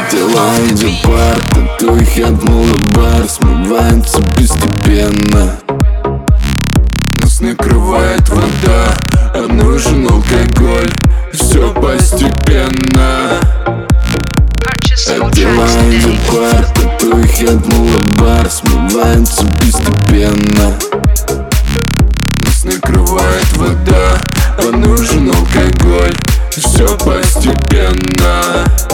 Аделаиде пар, татухи от мулабар смывается постепенно. Нас накрывает вода, а нужен алкоголь. Все постепенно. Аделаиде пар, татухи от мулабар смывается постепенно. Нас накрывает вода, а нужен алкоголь. Все постепенно.